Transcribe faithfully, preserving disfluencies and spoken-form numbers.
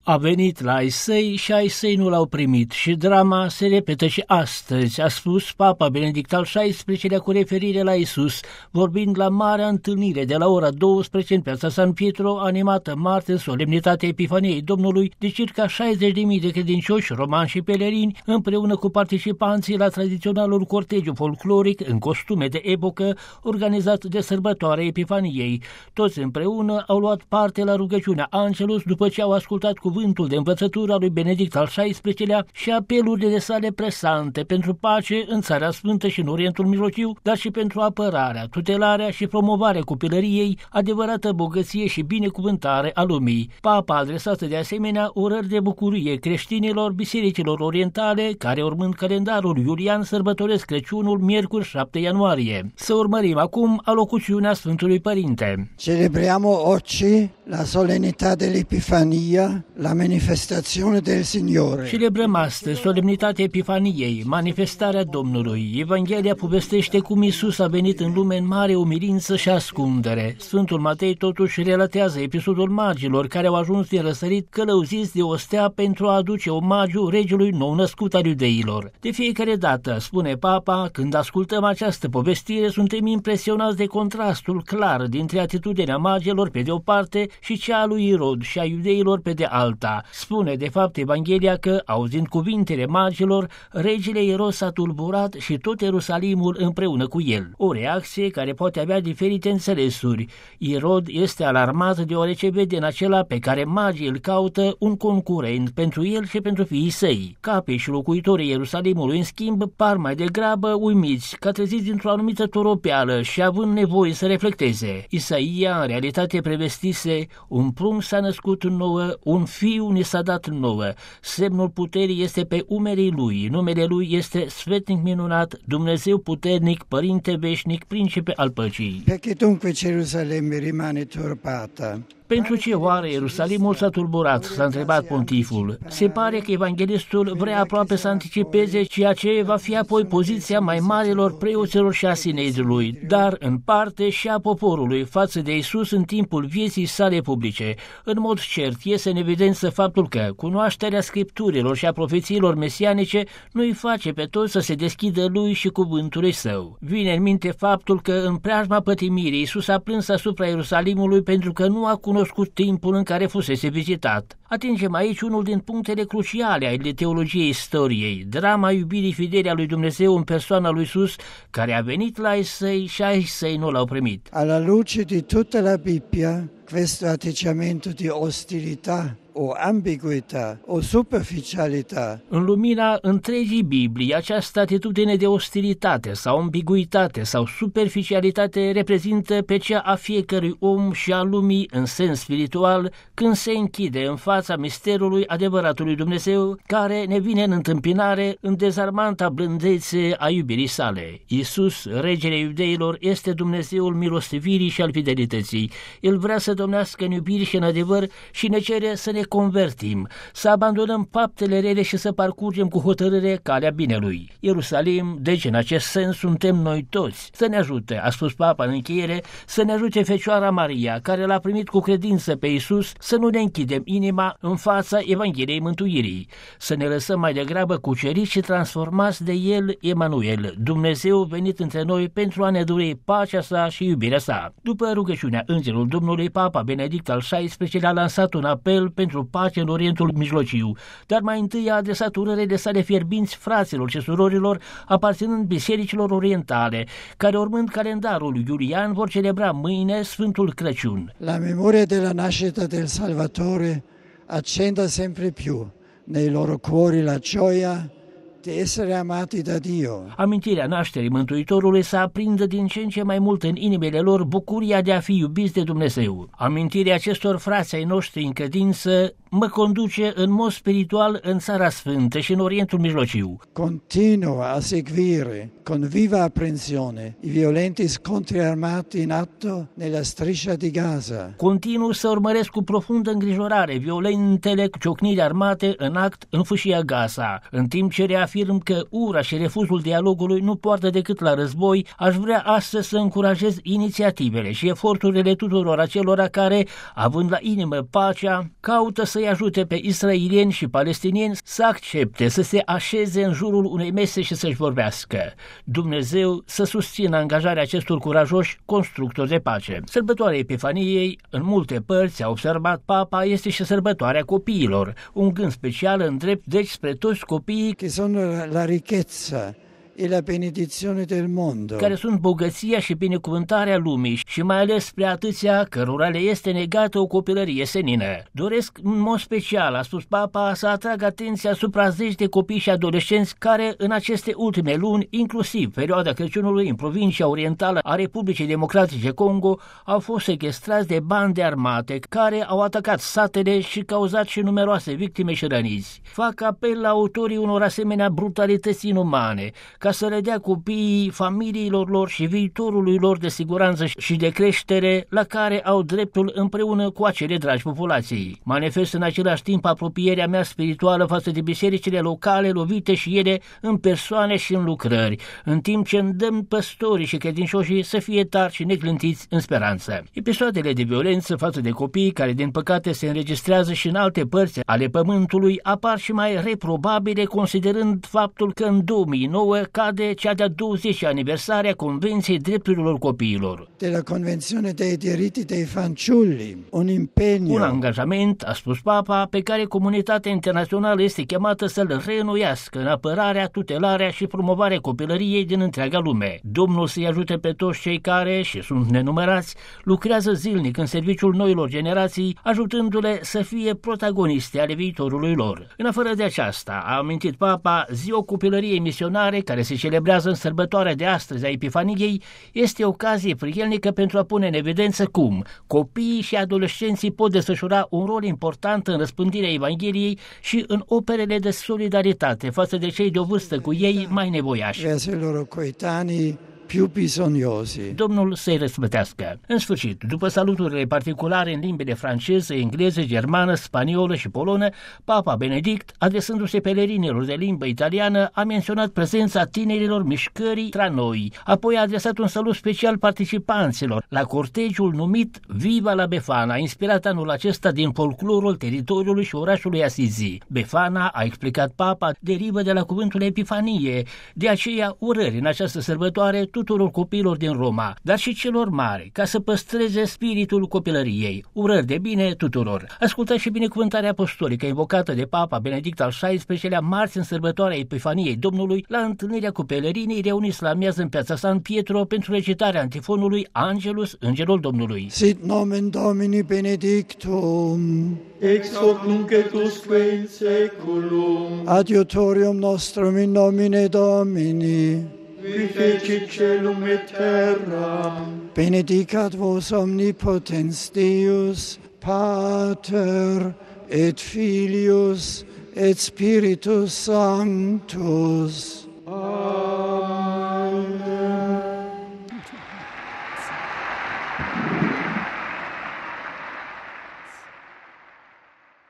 A venit la ai săi și ai săi nu l-au primit și drama se repetă și astăzi, a spus Papa Benedict al șaisprezecelea cu referire la Iisus, vorbind la marea întâlnire de la ora douăsprezece în piața San Pietro, animată marți, solemnitatea Epifaniei Domnului, de circa șaizeci de mii de credincioși romani și pelerini, împreună cu participanții la tradiționalul cortegiu folcloric în costume de epocă, organizat de sărbătoarea Epifaniei. Toți împreună au luat parte la rugăciunea Angelus după ce au ascultat cuvântul de învățătură a lui Benedict al șaisprezecelea și apelurile sale presante pentru pace în Țara Sfântă și în Orientul Mijlociu, dar și pentru apărarea, tutelarea și promovarea copilăriei, adevărată bogăție și binecuvântare a lumii. Papa a adresat de asemenea urări de bucurie creștinilor bisericilor orientale, care urmând calendarul iulian sărbătoresc Crăciunul miercuri șapte ianuarie. Să urmărim acum alocuțiunea Sfântului Părinte. Celebriamo oggi la solennità dell'Epifania, la manifestazione del Signore. Celebrăm astăzi solemnitatea Epifaniei, manifestarea Domnului. Evanghelia povestește cum Iisus a venit în lume în mare umilință și ascundere. Sfântul Matei totuși relatează episodul magilor care au ajuns din răsărit călăuziți de o stea pentru a aduce omagiu regelui nou născut al iudeilor. De fiecare dată, spune Papa, când ascultăm această povestire, suntem impresionați de contrastul clar dintre atitudinea magilor pe de o parte și cea a lui Irod și a iudeilor pe de alta. Spune de fapt Evanghelia că, auzind cuvintele magilor, regele Irod s-a tulburat și tot Ierusalimul împreună cu el. O reacție care poate avea diferite înțelesuri. Irod este alarmat deoarece vede în acela pe care magii îl caută un concurent pentru el și pentru fiii săi. Capii și locuitorii Ierusalimului, în schimb, par mai degrabă uimiți, ca treziți dintr-o anumită toropeală și având nevoie să reflecteze. Isaia, în realitate, prevestise: un prunc s-a născut nouă, un fiu ne s-a dat nouă, semnul puterii este pe umerii lui, numele lui este Sfetnic minunat, Dumnezeu puternic, Părinte veșnic, Principe al păcii. Perché dunque Gerusalemme rimane turbata? Pentru ce oare Ierusalimul s-a tulburat? S-a întrebat pontiful. Se pare că evanghelistul vrea aproape să anticipeze ceea ce va fi apoi poziția mai marilor preoților și a Sinedriului, dar în parte și a poporului față de Iisus în timpul vieții sale publice. În mod cert iese în evidență faptul că cunoașterea scripturilor și a profețiilor mesianice nu îi face pe toți să se deschidă lui și cuvântului său. Vine în minte faptul că în preajma pătimirii Iisus a plâns asupra Ierusalimului pentru că nu a cunoscut timpul în care fusese vizitat. Atingem aici unul din punctele cruciale ale teologiei istoriei, drama iubirii fidele a lui Dumnezeu în persoana lui Iisus, care a venit la ai săi și ai săi nu l-au primit. Alla luce di tutta la Bibbia, questo atteggiamento di ostilità o ambiguità o superficialità. În lumina întregii Biblii, această atitudine de ostilitate sau ambiguitate sau superficialitate reprezintă pe cea a fiecărui om și a lumii în sens spiritual când se închide în fața misterului adevăratului Dumnezeu care ne vine în întâmpinare în dezarmanta blândețe a iubirii sale. Iisus, regele iudeilor, este Dumnezeul milostivirii și al fidelității. El vrea să domnească în iubire și în adevăr și ne cere să ne convertim, să abandonăm faptele rele și să parcurgem cu hotărâre calea binelui. Ierusalim, deci în acest sens suntem noi toți. Să ne ajute, a spus Papa în încheiere, să ne ajute Fecioara Maria, care l-a primit cu credință pe Iisus, să nu ne închidem inima în fața Evangheliei Mântuirii, să ne lăsăm mai degrabă cuceriți și transformați de El, Emanuel, Dumnezeu venit între noi pentru a ne dori pacea sa și iubirea sa. După rugăciunea Îngerul Domnului, Papa Benedict al șaisprezecelea a lansat un apel pentru pace în Orientul Mijlociu, dar mai întâi a adresat urările sale fierbinți fraților și surorilor aparținând bisericilor orientale, care urmând calendarul iulian vor celebra mâine Sfântul Crăciun. La memoria della nascita del Salvatore accenda sempre più nei loro cuori la gioia de essere amati da Dio. Amintirea nașterii Mântuitorului să aprindă din ce în ce mai mult în inimile lor bucuria de a fi iubiți de Dumnezeu. Amintirea acestor frați ai noștri în credință mă conduce în mod spiritual în Țara Sfântă și în Orientul Mijlociu. Continuo a seguire con viva apprensione i violenti scontri armati in atto nella striscia di Gaza. Continuu să urmăresc cu profundă îngrijorare violentele ciocniri armate în act în fâșia Gaza, în timp ce reafirmă afirm că ura și refuzul dialogului nu poartă decât la război, aș vrea astăzi să încurajez inițiativele și eforturile tuturor acelora care, având la inimă pacea, caută să-i ajute pe israelieni și palestinieni să accepte, să se așeze în jurul unei mese și să-și vorbească. Dumnezeu să susțină angajarea acestor curajoși constructori de pace. Sărbătoarea Epifaniei, în multe părți, a observat Papa, este și sărbătoarea copiilor, un gând special în drept deci spre toți copiii che sono la ricchezza e la benedizione del mondo, care sunt bogăția și binecuvântarea lumii și mai ales spre atâția cărora le este negată o copilărie senină. Doresc în mod special, a spus Papa, să atrag atenția asupra zeci de copii și adolescenți care în aceste ultime luni, inclusiv perioada Crăciunului în provincia orientală a Republicii Democratice Congo, au fost sechestrați de bande armate care au atacat satele și cauzat și numeroase victime și răniți. Fac apel la autorii unor asemenea brutalități inumane ca să redea copiii familiilor lor și viitorului lor de siguranță și de creștere la care au dreptul împreună cu acele dragi populației. Manifest în același timp apropierea mea spirituală față de bisericile locale lovite și ele în persoane și în lucrări, în timp ce îndemn păstorii și credincioșii să fie tari și neclintiți în speranță. Episoadele de violență față de copii, care din păcate se înregistrează și în alte părți ale pământului, apar și mai reprobabile considerând faptul că în două mii nouă cade cea de-a douăzecea aniversare a Convenției Drepturilor Copiilor. De la Convenzione dei diritti dei fanciulli, un impegno. Un angajament, a spus Papa, pe care comunitatea internațională este chemată să-l reînnoiască în apărarea, tutelarea și promovarea copilăriei din întreaga lume. Domnul să-i ajute pe toți cei care, și sunt nenumărați, lucrează zilnic în serviciul noilor generații, ajutându-le să fie protagoniste ale viitorului lor. În afară de aceasta, a amintit Papa, Ziua Copilăriei Misionare, care se celebrează în sărbătoarea de astăzi a Epifaniei, este o ocazie prielnică pentru a pune în evidență cum copiii și adolescenții pot desfășura un rol important în răspândirea Evangheliei și în operele de solidaritate față de cei de o vârstă cu ei mai nevoiași. Verso i loro coetanei più bisognosi. Domnul să-i răsplătească. În sfârșit, după saluturile particulare în limbile franceză, engleză, germană, spaniolă și polonă, Papa Benedict, adresându-se pelerinilor de limbă italiană, a menționat prezența tinerilor mișcării tra noi. Apoi a adresat un salut special participanților la cortegiul numit Viva la Befana, inspirat anul acesta din folclorul teritoriului și orașului Assisi. Befana, a explicat Papa, derivă de la cuvântul Epifanie, de aceea urări în această sărbătoare tuturor copiilor din Roma, dar și celor mari, ca să păstreze spiritul copilăriei. Urări de bine tuturor. Ascultați și binecuvântarea apostolică invocată de Papa Benedict al șaisprezecelea marți în sărbătoarea Epifaniei Domnului, la întâlnirea cu pelerinii reuniți la amiază în piața San Pietro pentru recitarea antifonului Angelus, Îngerul Domnului. Sit nomen Domini benedictum, ex hoc nunc et usque in saeculum, adiutorium nostrum in nomine Domini, qui fecit celum et terram, benedicat vos omnipotens Deus, Pater et Filius et Spiritus Sanctus.